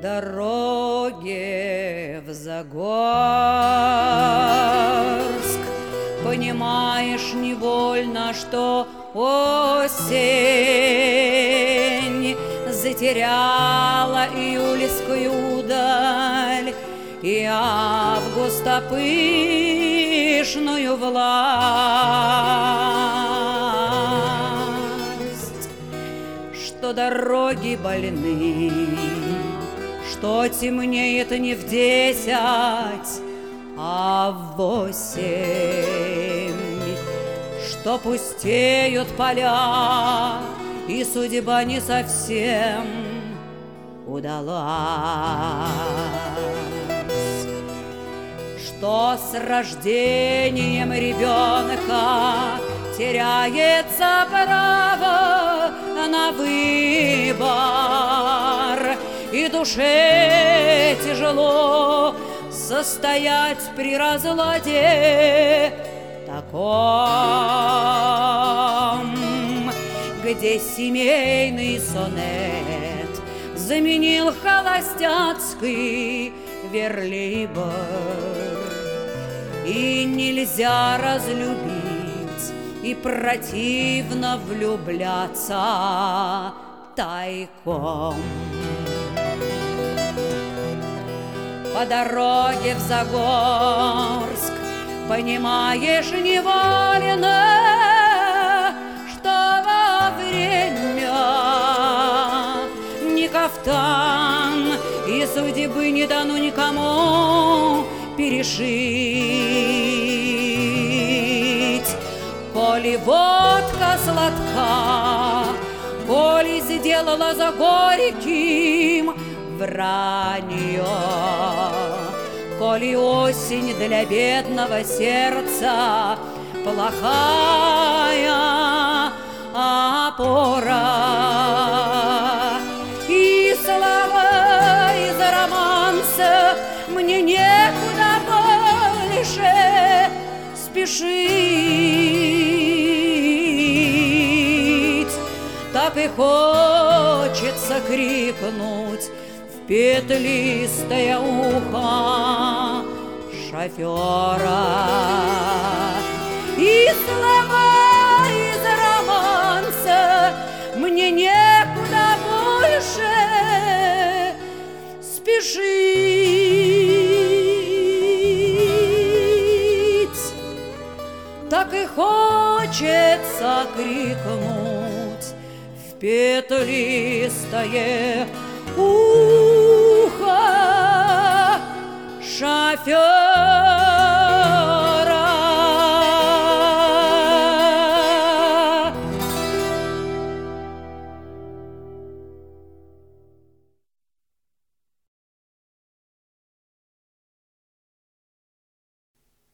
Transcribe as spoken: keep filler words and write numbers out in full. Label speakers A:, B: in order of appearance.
A: дороге в Загорск, понимаешь невольно, что осень затеряла июльскую даль и августа пышную власть, что дороги больны, что темнеет не в десять, а в восемь, что пустеют поля, и судьба не совсем удалась, что с рождением ребенка теряется право на выбор, и душе тяжело состоять при разладе таком, где семейный сонет заменил холостяцкий верлибр, и нельзя разлюбить и противно влюбляться тайком. По дороге в Загорск, понимаешь невольно, что во время ни кафтан и судьбы не дано никому перешить. Коли водка сладка, коли сделала за горьким вранье, коли осень для бедного сердца плохая опора, и слова из романса мне некуда больше спешить, так и хочется крикнуть в петлистое ухо шофера, и слова из романса мне некуда больше спешить, так и хочется крикнуть в петлистое ухо шофера.